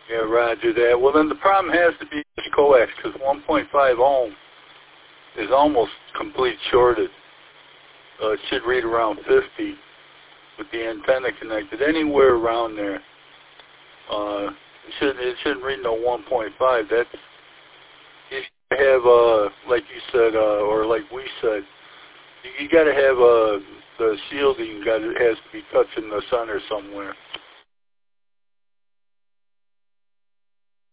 Yeah, roger that. Well, then the problem has to be coax, because 1.5 ohm is almost complete shorted. It should read around 50 with the antenna connected, anywhere around there. It shouldn't read no 1.5. That's, you have, like you said, or like we said, you got to have the shielding has to be touching the center somewhere.